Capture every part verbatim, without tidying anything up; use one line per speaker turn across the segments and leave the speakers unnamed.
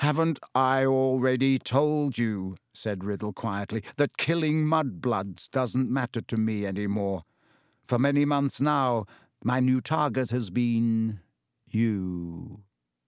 "Haven't I already told you," said Riddle quietly, "that killing mudbloods doesn't matter to me anymore? For many months now, my new target has been you."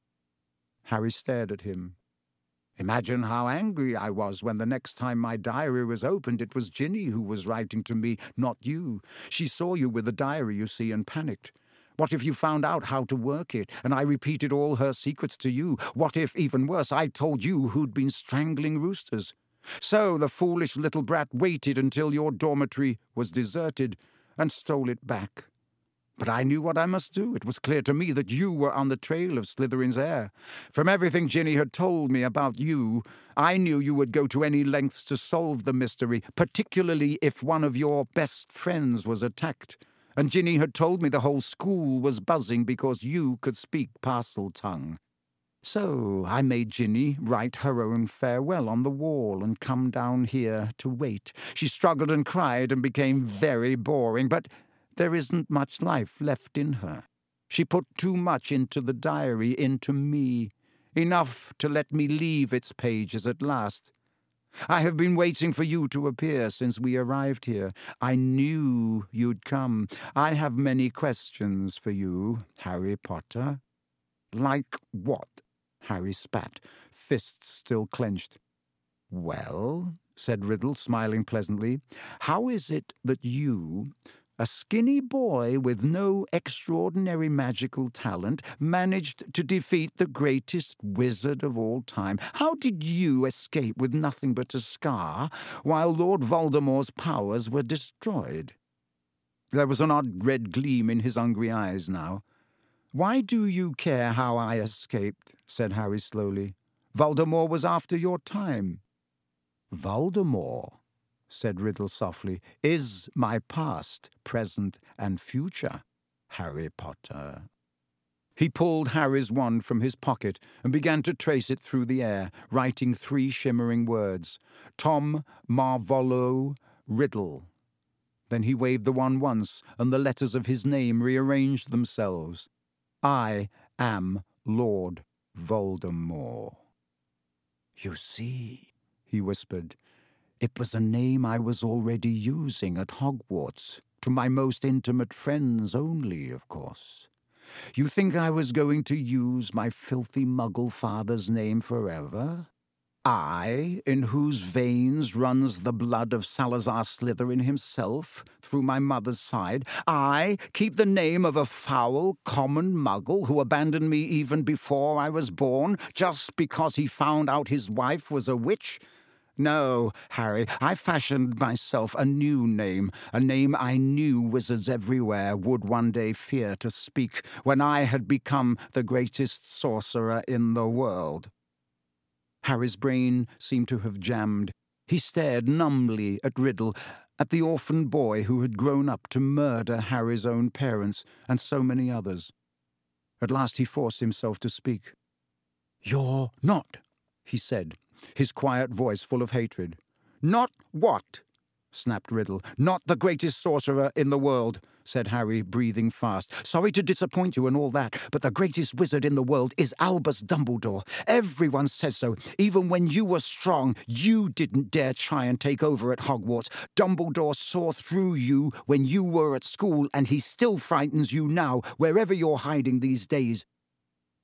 Harry stared at him. Imagine how angry I was when the next time my diary was opened it was Ginny who was writing to me, not you. She saw you with the diary, you see, and panicked. What if you found out how to work it, and I repeated all her secrets to you? What if, even worse, I told you who'd been strangling roosters? So the foolish little brat waited until your dormitory was deserted and stole it back. But I knew what I must do. It was clear to me that you were on the trail of Slytherin's heir. From everything Ginny had told me about you, I knew you would go to any lengths to solve the mystery, particularly if one of your best friends was attacked. And Ginny had told me the whole school was buzzing because you could speak Parseltongue. So I made Ginny write her own farewell on the wall and come down here to wait. She struggled and cried and became very boring, but there isn't much life left in her. She put too much into the diary, into me, enough to let me leave its pages at last. I have been waiting for you to appear since we arrived here. I knew you'd come. I have many questions for you, Harry Potter." "Like what?" Harry spat, fists still clenched. "Well," said Riddle, smiling pleasantly, "how is it that you, a skinny boy with no extraordinary magical talent, managed to defeat the greatest wizard of all time? How did you escape with nothing but a scar, while Lord Voldemort's powers were destroyed?" There was an odd red gleam in his hungry eyes now. "Why do you care how I escaped?" said Harry slowly. "Voldemort was after your time." "Voldemort," said Riddle softly, "is my past, present, and future, Harry Potter." He pulled Harry's wand from his pocket and began to trace it through the air, writing three shimmering words. Tom Marvolo Riddle. Then he waved the wand once, and the letters of his name rearranged themselves. "I am Lord Voldemort." "You see," he whispered, "it was a name I was already using at Hogwarts, to my most intimate friends only, of course. You think I was going to use my filthy Muggle father's name forever? I, in whose veins runs the blood of Salazar Slytherin himself, through my mother's side, I keep the name of a foul, common Muggle who abandoned me even before I was born, just because he found out his wife was a witch? No, Harry, I fashioned myself a new name, a name I knew wizards everywhere would one day fear to speak, when I had become the greatest sorcerer in the world." Harry's brain seemed to have jammed. He stared numbly at Riddle, at the orphan boy who had grown up to murder Harry's own parents and so many others. At last he forced himself to speak. "You're not," he said, his quiet voice full of hatred. "Not what?" snapped Riddle. "Not the greatest sorcerer in the world," said Harry, breathing fast. "Sorry to disappoint you and all that, but the greatest wizard in the world is Albus Dumbledore. Everyone says so. Even when you were strong, you didn't dare try and take over at Hogwarts. Dumbledore saw through you when you were at school, and he still frightens you now, wherever you're hiding these days.